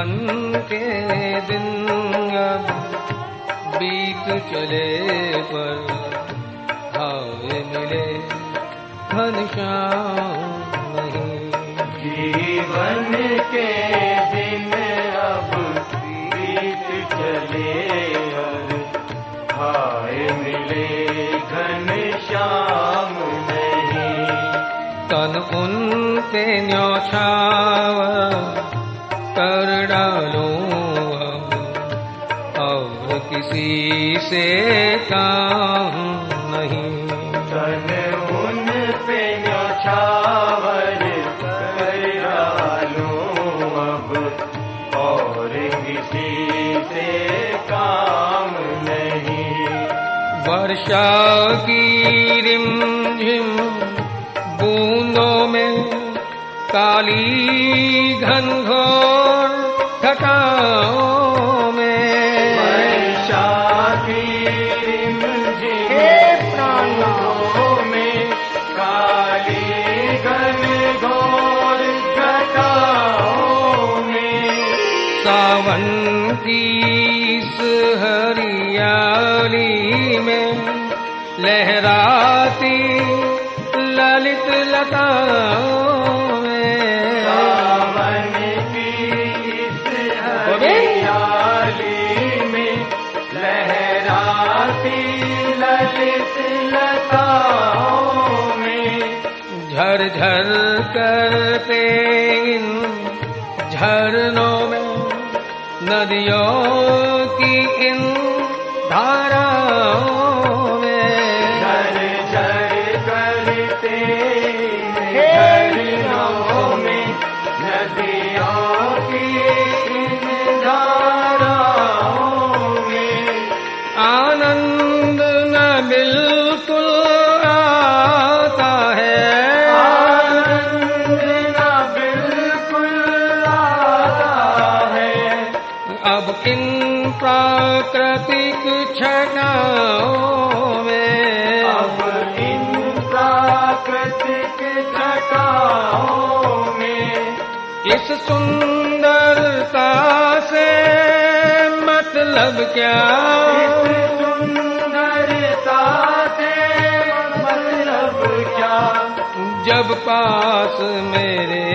जीवन के दिन अब बीत चले पर हाय मिले घनश्याम नहीं। जीवन के दिन अब बीत चले और हाय मिले घनश्याम नहीं। तन उन पे न्यौछावर कर डालूं अब किसी से काम नहीं। तन उन पे न्यौछावर कर डालूं अब और किसी से काम नहीं। वर्षा की रिमझिम बूंदों में काली घनघोर घटाओं में वर्षा की रिमझिम बूंदों में काली घनघोर घटाओं में सावन की इस हरियाली में लहराती ललित लताओं में सावन की इस हरियाली में लहराती ललित लताओं में झरझर करते इन झरनों में नदियों की इन धाराओं में झरझर करते झरनों में नदियों की इन धाराओं में आनंद न बिल्कुल आता है। आनंद न बिल्कुल आता है। अब इन प्राकृतिक छटाओं में अब इन प्राकृतिक छटाओं में इस सुंदरता से मतलब क्या। इस सुंदरता से मतलब क्या। जब पास मेरे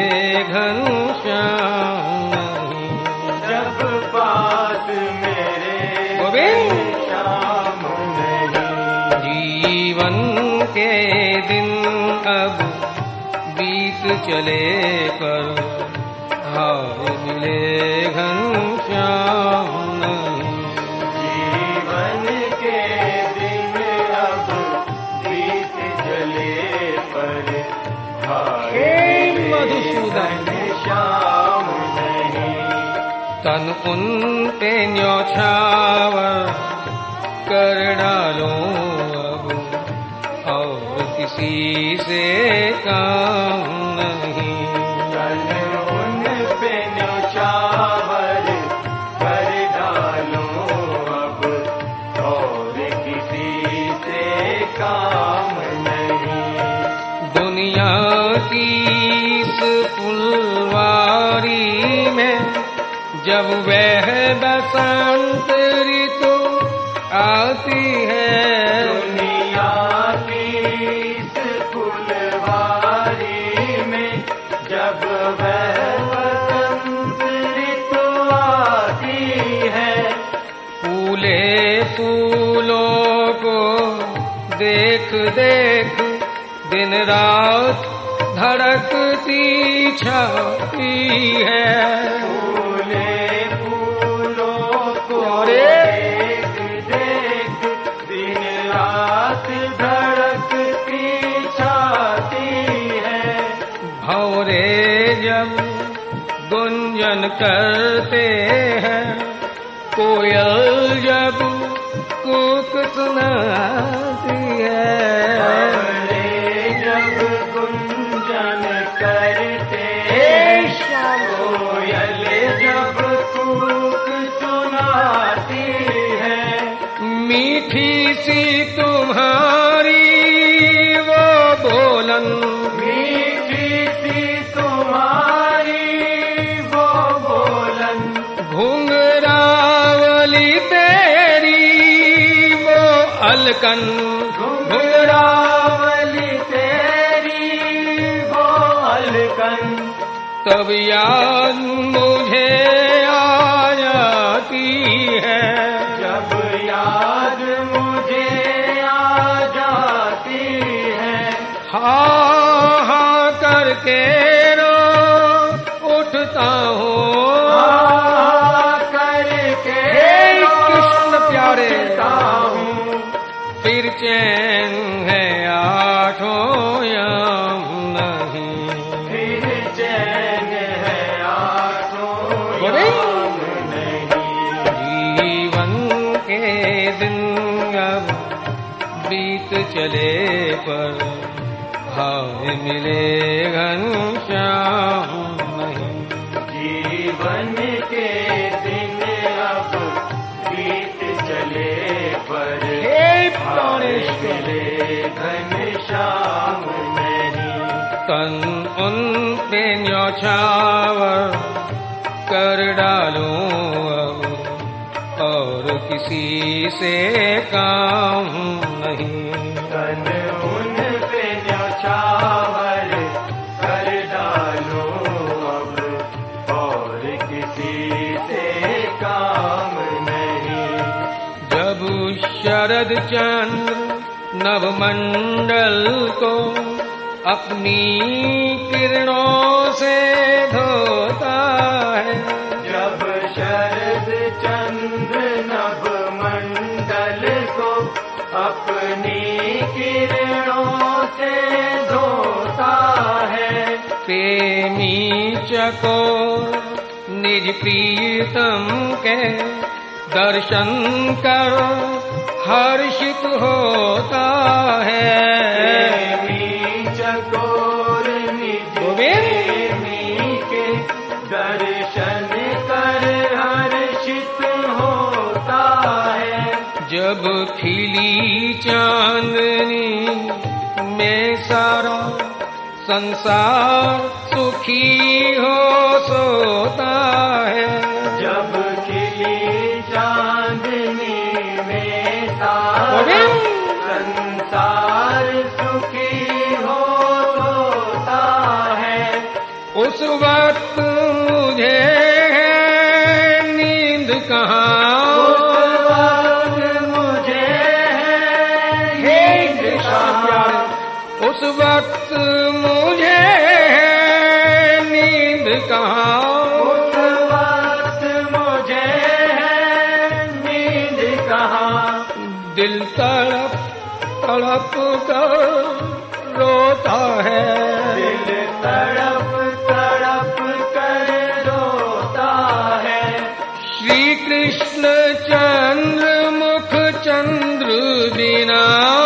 घनश्याम नहीं। जब पास मेरे घनश्याम नहीं। जीवन के दिन अब बीत चले पर हाय मिले घनश्याम नहीं। जीवन के दिन अब बीत चले पर हाय मिले घनश्याम नहीं। तन उन पे न्यौछावर कर डालूं अब और किसी से काम नहीं। तन उन पे न्यौछावर कर डालूं अब और किसी से काम नहीं। दुनिया की इस फुलवारी में जब वह बसंत ऋतु आती है। दुनिया की इस फुलवारी में जब वह बसंत ऋतु आती है। फूले फूलों को देख देख दिन रात धड़कती छाती है। फूले फूलों को देख देख दिन रात धड़कती छाती है। भंवरे जब गुंजन करते हैं कोयल जब कूक सुनाती है। भंवरे जब गुंजन करते कोयल जब कूक सुनाती है। मीठी सी तुम्हारी वो बोलन। मीठी सी तुम्हारी वो बोलन। अलकन घुंघरावली तेरी वो अलकन, तब याद मुझे आ जाती है। जब याद मुझे आ जाती है। हाँ हाँ करके रो उठता हूँ, हाँ करके कृष्ण प्यारे हूँ। फिर चैन है आठों याम नहीं, फिर चैन है आठों बोले? याम नहीं। जीवन के दिन अब बीत चले पर हाय मिले घनश्याम नहीं। जीवन के दिन अब बीत चले पर हे हाय मिले घनश्याम नहीं। तन उन पे न्यौछावर कर डालूं अब और किसी से काम नहीं। तन उन पे न्यौछावर कर डालो अब और किसी से काम नहीं। जब शरद चंद्र नवमंडल को अपनी किरणों से धोता है, जब शरद चंद्र नवमंडल को अपनी किरणों से धोता है। प्रेमी चकोर निज प्रीतम के दर्शन कर हर्षित होता है। प्रेमी चकोर निज प्रेमी के दर्शन कर हर्षित होता है। जब खिली चांदनी में सारा संसार सुखी हो सोता है। जब खिली चांदनी में सारा संसार सुखी हो सोता है। उस वक्त मुझे है नींद कहाँ, उस वक्त मुझे है नींद कहाँ। उस वक्त मुझे है नींद कहाँ। उस वक्त मुझे है नींद कहाँ। दिल तड़प तड़प कर रोता है, दिल तड़प तड़प कर रोता है। श्री कृष्ण चंद्र मुख चंद्र बिना,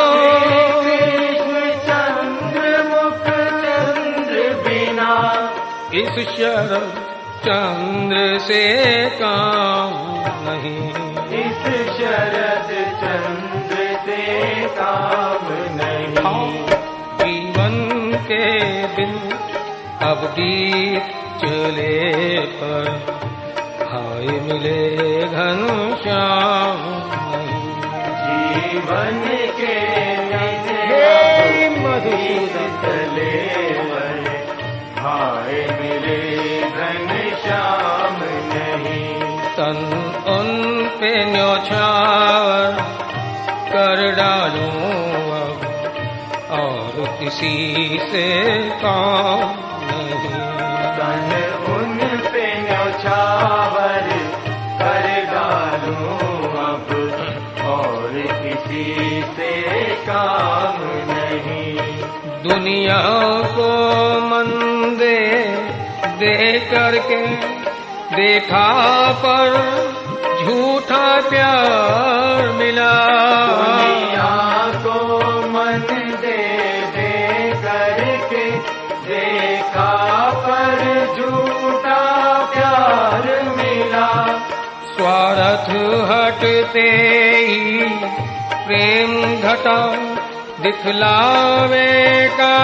कृष्ण चंद्र मुख चंद्र बिना। इस शरद चंद्र से काम नहीं। इस शरद चंद्र से काम नहीं। जीवन के दिन अब बीत चले पर हाय मिले घनश्याम नहीं। जीवन के हे मधुसूदन चले पर हाय मिले घनश्याम नहीं। तन उन पे न्यौछावर कर डालूं अब और किसी से काम नहीं। तन उन पे न्यौछावर कर डालूं अब और किसी से काम नहीं। दुनिया को मन दे करके देखा पर झूठा प्यार मिला। दुनिया को मन दे करके देखा पर झूठा प्यार मिला। स्वार्थ हटते ही प्रेम घटा दिखलावे का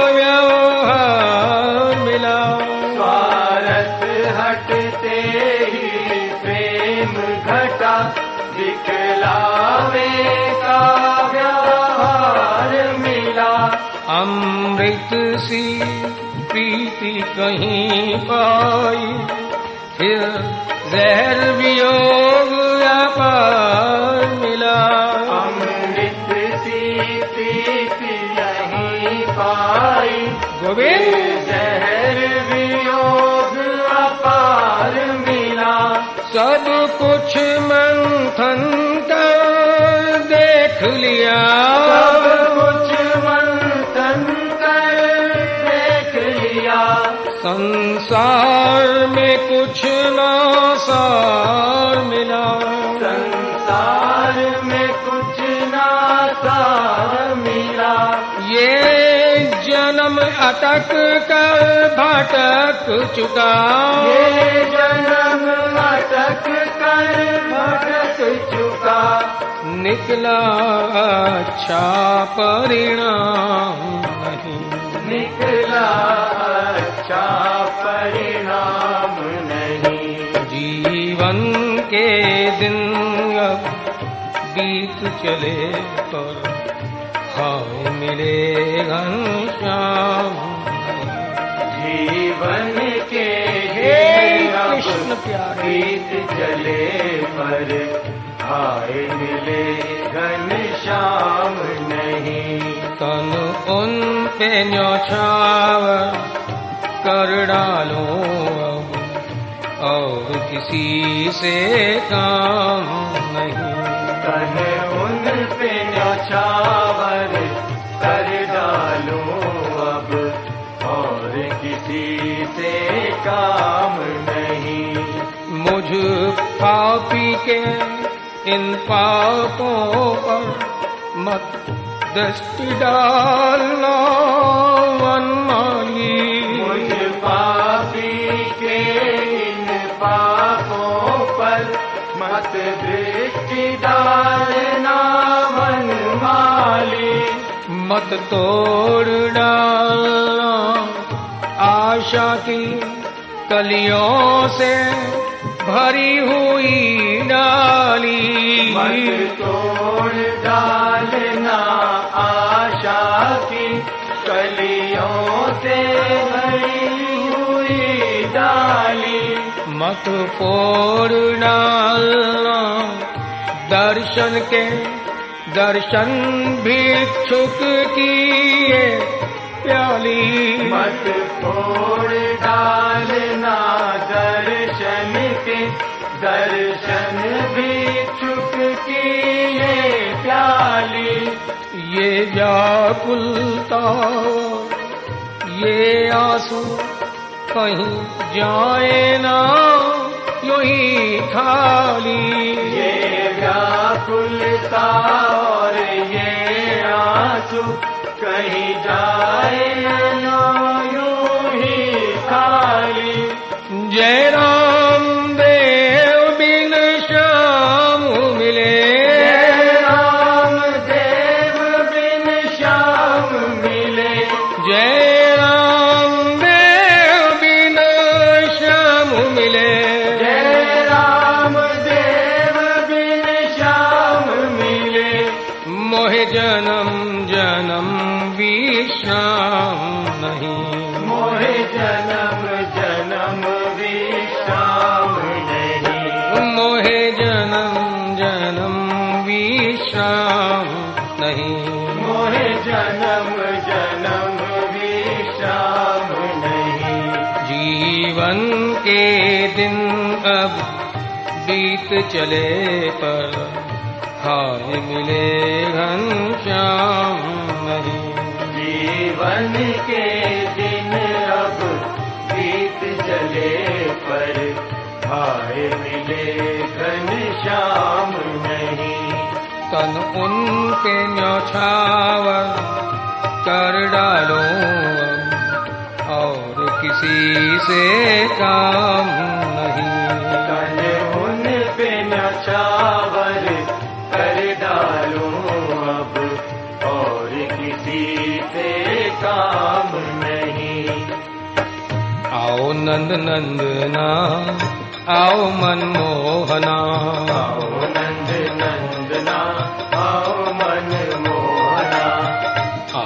व्यवहार मिला। स्वार्थ हटते ही प्रेम घटा दिखलावे का अमृत सी प्रीति कहीं पाई, फिर जहर वियोग अपार मिला। अमृत सी प्रीति यहीं पाई, गोविंद जहर वियोग अपार मिला। सब कुछ मंथन कर देख लिया, सब कुछ मंथन कर देख लिया। संसार में कुछ ना सार मिला, संसार में कुछ ना सार मिला। ये जन्म अटक कर भटक चुका, ये जन्म अटक कर भटक चुका। निकला अच्छा परिणाम नहीं, निकला अच्छा परिणाम नहीं। जीवन के दिन अब बीत चले पर हाय मिले घनश्याम। जीवन के कृष्ण प्यारे बीत चले पर हाय मिले घनश्याम नहीं। तन उन पे न्यौछावर कर डालो अब, और किसी से काम नहीं। तन उन पे न्यौछावर कर डालो अब, और किसी से काम नहीं। मुझ पापी के इन पापों पर मत दृष्टि डालना वनमाली। मुझ पापी के इन पापों पर मत दृष्टि डालना वनमाली। मत तोड़ डालना आशा की कलियों से भरी हुई डाली। मत तोड़ डालना आशा की कलियों से भरी हुई डाली। मत फोड़ डालना दर्शन के दर्शन भिक्षुक की ये प्याली। मत फोड़ डालना दर्शन के दर्शन भिक्षुक की ये प्याली। ये व्याकुलता ये आंसू कहीं जाए ना यूं ही खाली। ये व्याकुलता और ये आंसू कहीं जाए ना यूं ही खाली। जय राम देव बिन श्याम मिले, जय राम देव बिन श्याम मिले। जय राम देव बिन श्याम मिले। जय राम देव बिन श्याम मिले। मोहे जन्म जन्म विश्राम नहीं, मोहे जन्म जन्म विश्राम नहीं। मोहे जन्म जन्म विश्राम नहीं। मोहे जन्म जन्म विश्राम नहीं। जीवन के दिन अब बीत चले पर हाय मिले घनश्याम नहीं। जीवन के दिन अब बीत चले पर हाय मिले घनश्याम नहीं। तन उन पे न्यौछावर कर डालो और किसी से काम नहीं। तन उन पे न्यौछावर कर डालो अब, और किसी से काम नहीं। आओ नंद नंदना आओ मनमोहना, आओ नंद नंदना आओ मनमोहना। आओ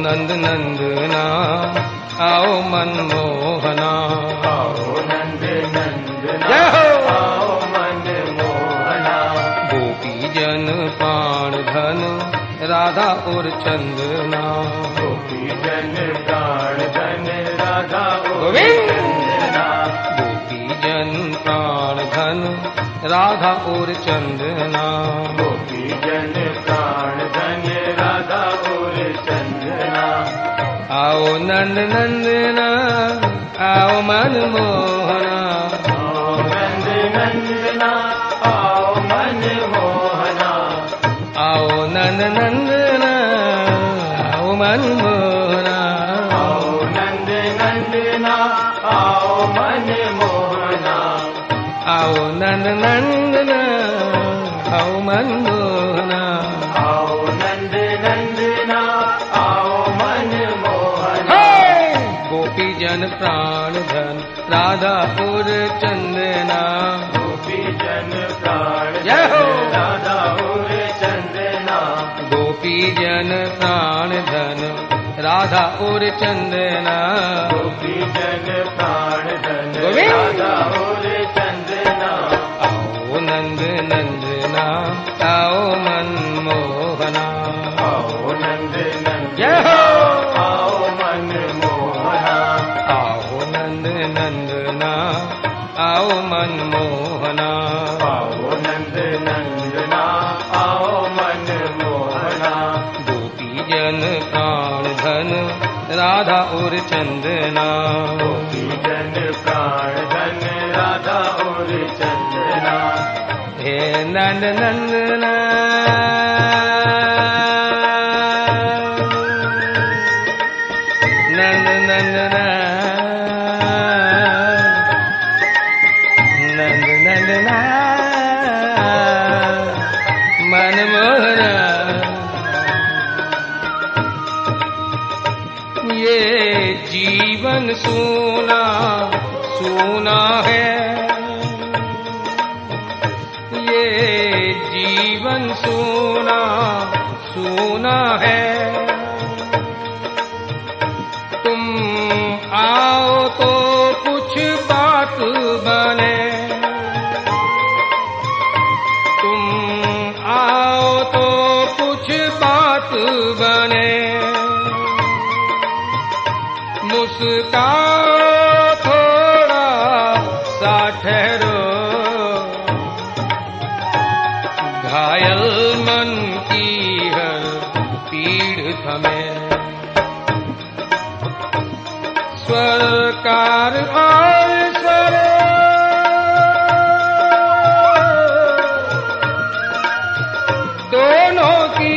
नंद नंदना आओ मनमोहना, आओ नंद नंदना जय हो। आओ मनमोहना, गोपी जन प्राण धन राधा और चंदना, गोपी जन प्राण धन राधा और गोविंद। चंदना, गोपी जन प्राण धन राधा और चंदना, गोपी जन प्राण धन राधा और चंदना, आओ नंद नंदना आओ मनमोहना, आओ नंद नंदना आओ मनमोहना, आओ नंद नंदना आओ मनमोहना, आओ नंद नंदना आओ मनमोहना, आओ नंद नंदना आओ मनमोहना, आओ नंद नंदना आओ मनमोहना, हे! गोपी जन प्राण धन राधा और चंदना, गोपी जन प्राण जय हो। धन राधा और चंदना, गोपी जन प्राण धन राधा और चंदना, गोपी जन प्राण धन गोविंद। राधा और चंदना, आओ नंद नंदना आओ मनमोहना, आओ नंद जय नंदना हो। आओ मनमोहना, आओ नंद नंदना आओ मनमोहना, आओ नंद नंदना आओ मनमोहना, गोपी जन प्राण धन राधा और चंदना, गोपी जन प्राण धन राधा और चंदना, हे नंद नंदना नंद नंदना नंद नंदना मनमोहना, ये जीवन सोना सोना है, ये जीवन सोना सोना है, तुम आओ तो कुछ बात बने, तुम आओ तो कुछ बात बने, मुस्काओ थोड़ा सा ठहरो, घायल मन की हर पीड़ थमे, सरकार और स्वर दोनों की,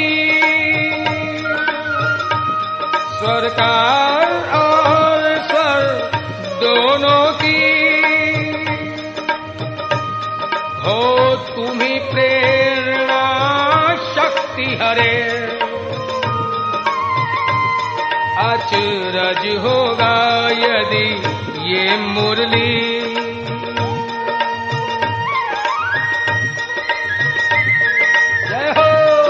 सरकार और स्वर दोनों की, हो तुम्ही प्रेरणा शक्ति हरे, अचरज होगा यदि ये मुरली, जय हो।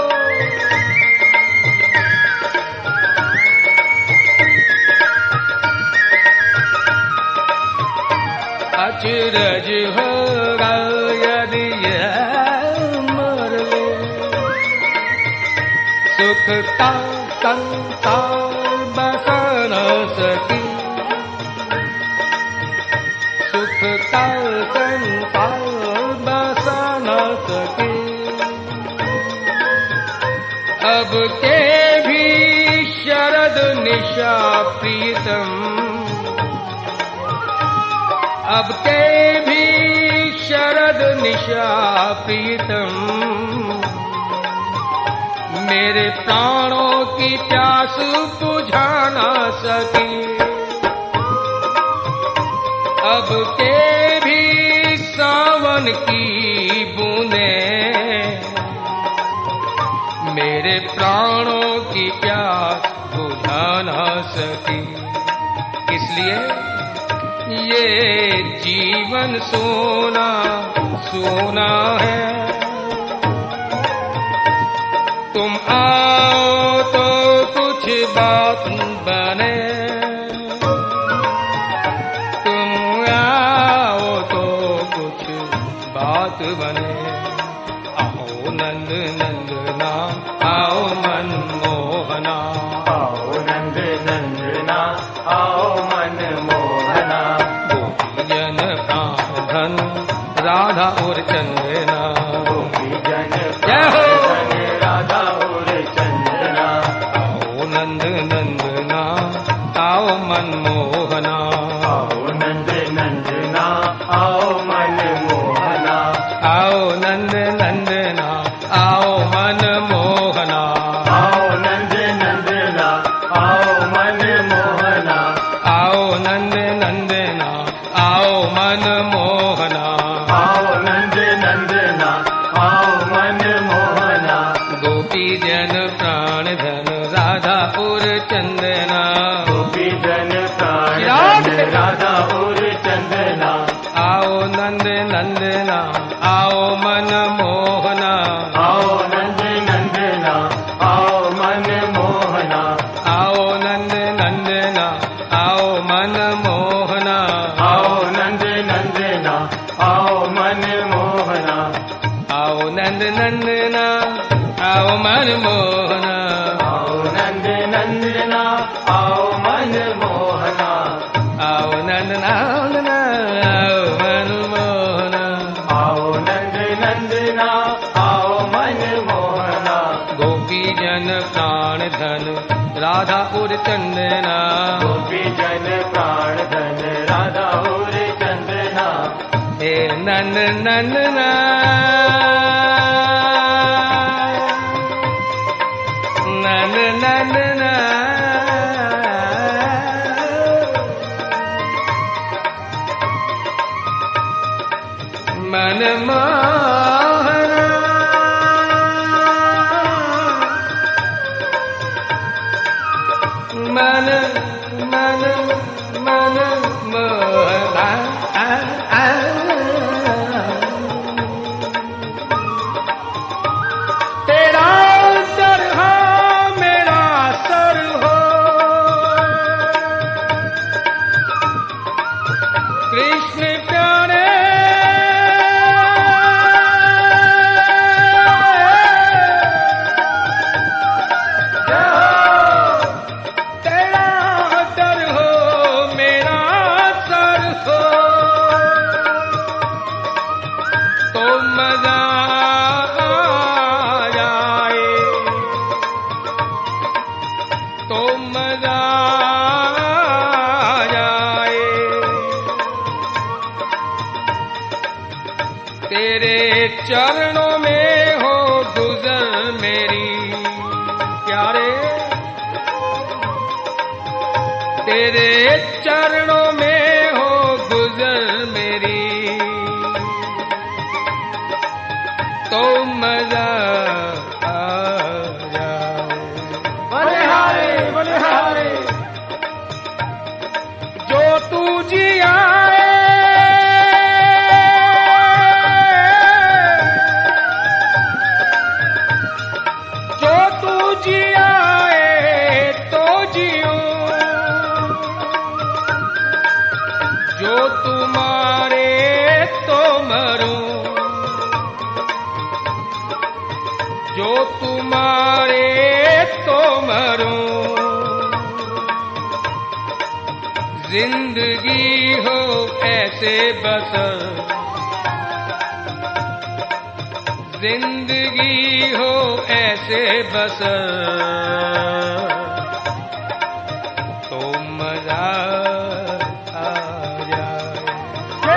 अचरज होगा यदि ये मुरली, सुख का संसार बसा न सकी, सुख का संसार बसा न सकी, अब के भी शरद निशा प्रीतम, अब के भी शरद निशा प्रीतम, मेरे प्राणों की प्यास बुझा ना सकी, अब के भी सावन की बूंदें मेरे प्राणों की प्यास बुझा ना सकी, इसलिए ये जीवन सोना सोना है, तुम आओ तो कुछ बात कुछ बात बने। आओ नंद नंदना आओ मन मोहना, आओ नंद नंदना आओ मन मोहना। गोपी जन प्राण धन राधा और चंदना, गोपी जन जय हो। प्राण धन राधा और चंदना। आओ नंद नंदना आओ मन मोहना, आओ नंद नंदना आओ मन मोहना। आओ नंद नंदना आओ मन मोहना, आओ नंद नंदना आओ मन मोहना। आओ नंद नंदना आओ मन मोहना। आओ नंद नंदना आओ मन मोहना। गोपी जन प्राण धन राधा और चंदना, गोपी जन प्राण श्रीराम धन राधा और चंदना। आओ नंद नंदना आओ मन मोहना, आओ नंद नंदना आओ मन मोहना। आओ नंद नंदना आओ मन मोहना। आओ नंद नंदना आओ मन मोहना। आओ नंद नंदना आओ मन मोहना, आओ नंद नंदना आओ मन मोहना। आओ नंद नंदना आओ मन मोहना। आओ नंद नंदना आओ मन मोहना। गोपी जन प्राण धन राधा और चंदना, गोपी जन प्राण धन राधा और चंदना। हे नंद नंदना नंद नंदना मन मोहना। मन मन मन मोहना। तेरा दर हो मेरा सर हो, कृष्ण प्यारे तेरा दर हो मेरा सर हो, तो मजा आ जाए, तो मजा आ जाए। तेरे चरणों में हो गुजर मेरी प्यारे, तेरे चरणों में हो गुजर मेरी, तो मजा आ जाए। बलिहारी बलिहारी जो तू जी आए, जो तू जी आए तो जियो, जो तुम्हारे तो मरूं, जो तुम्हारे तो मरूं। जिंदगी हो ऐसे बसर, जिंदगी हो ऐसे बसर, तो मजा आ जाए।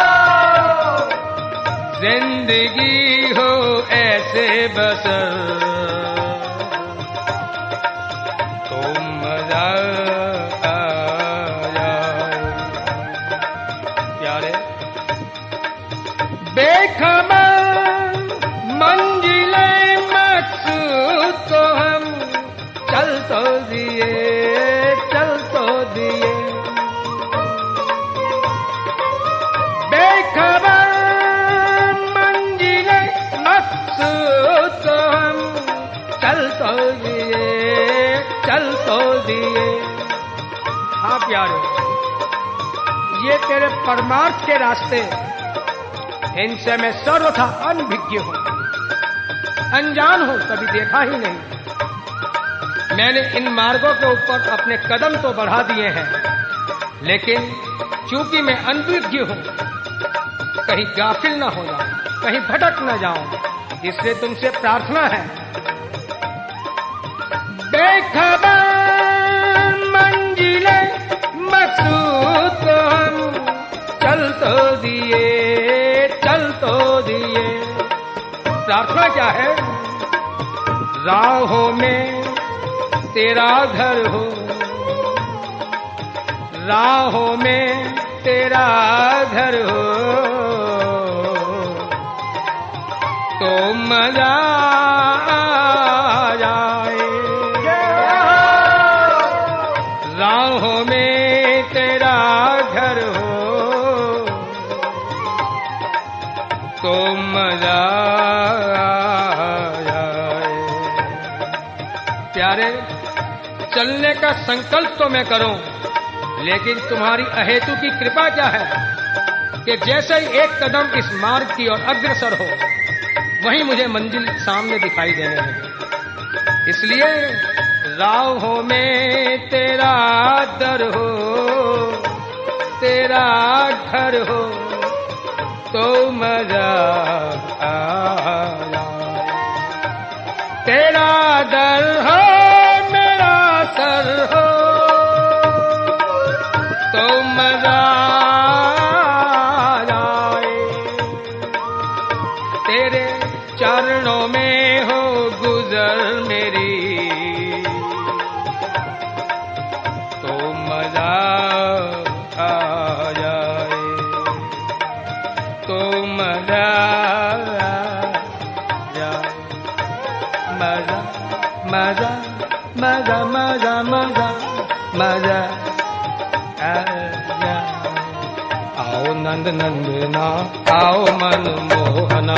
जिंदगी हो ऐसे बसर, तो मजा आ जाए। प्यारे बेखबर मंजिलें मकसूद को हम चल तो दिए, चल तो दिए। बेखबर मंजिलें मकसूद को हम चल तो दिए, चल तो दिए। हाँ प्यारे, ये तेरे परमार्थ के रास्ते इनसे मैं सर्वथा अनभिज्ञ हूं, अनजान हूं, कभी देखा ही नहीं। मैंने इन मार्गों के ऊपर अपने कदम तो बढ़ा दिए हैं, लेकिन चूंकि मैं अनभिज्ञ हूं, कहीं गाफिल ना हो जाऊं, कहीं भटक ना जाऊं, इसलिए तुमसे प्रार्थना है। बेखबर मंजिले मकसूद को हम चल तो दिए। प्रार्थना क्या है? राहों में तेरा घर हो, राहों में तेरा घर हो, तो मजा आ जाए। राहों में तेरा घर हो, तो मजा आ जाए। प्यारे, चलने का संकल्प तो मैं करूं, लेकिन तुम्हारी अहेतु की कृपा क्या है कि जैसे ही एक कदम इस मार्ग की ओर अग्रसर हो, वहीं मुझे मंजिल सामने दिखाई देने लगे। इसलिए राहों में तेरा दर हो, तेरा घर हो, तो मजा आया। तेरा दर हो मेरा सर हो, तो मजा आए। तेरे चरणों में हो गुजर मेरी, तो मजा आ जाए, तो मजा आ जाए। मजा मजा मजा मजा मजा मजा आ जाए। आओ नंद नंदना, आओ मन मोहना,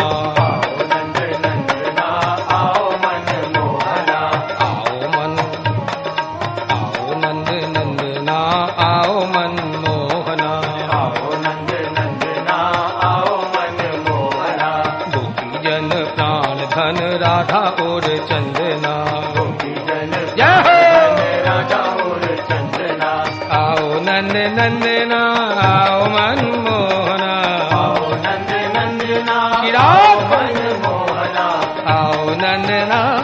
धन राधा और चंदना, गोपी जन राधा और चंदना। आओ नंद नंदना, आओ मन मोहना, आओ नंद नंदना, चिराग मन मोहना। आओ नंदना,